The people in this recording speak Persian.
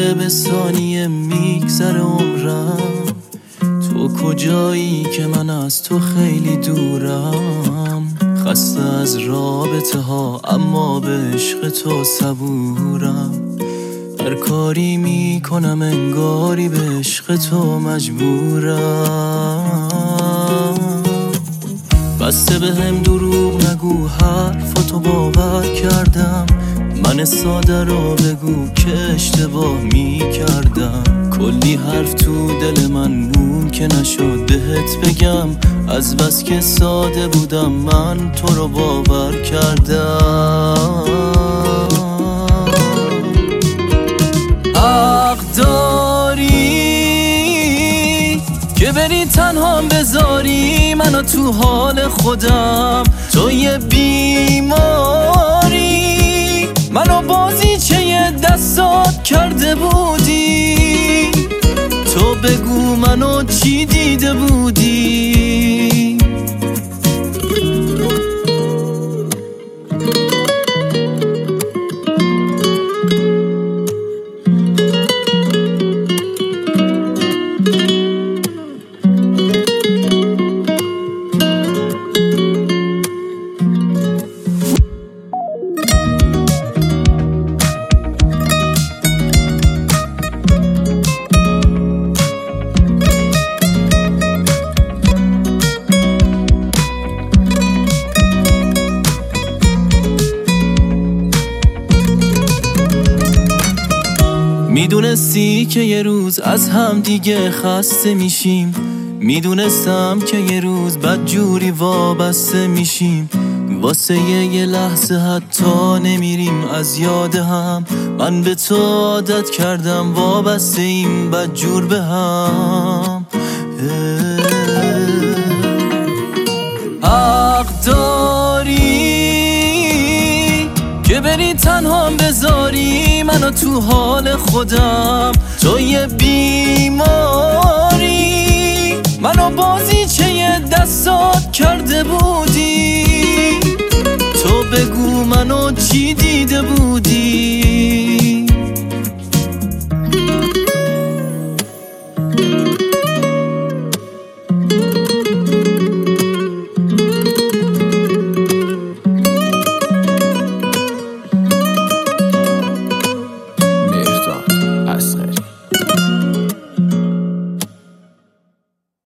داره به ثانیه میگذره عمرم. تو کجایی که من از تو خیلی دورم؟ خسته از رابطه ها اما به عشق تو صبورم. هر کاری میکنم انگاری به عشق تو مجبورم. بسته به هم دروغ نگو، حرفاتو باور کردم. من ساده رو بگو که اشتباه میکردم. کلی حرف تو دل من مون که نشد بهت بگم. از بس که ساده بودم من تو رو باور کردم. حق داری که بری تنها بذاری منو تو حال خودم. تو یه بیماری منو بازیچه دستات کرده بودی. تو بگو منو چی دیده بودی؟ میدونستی که یه روز از هم دیگه خسته میشیم. میدونستم که یه روز بدجوری وابسته میشیم. واسه یه لحظه حتی نمیریم از یاد هم. من به تو عادت کردم وابسته این بدجور به هم. حق داری که بری تنها بذاری منو تو حال خودم. تو یه بیماری منو بازیچه دستات کرده بودی. تو بگو منو چی دیده بودی؟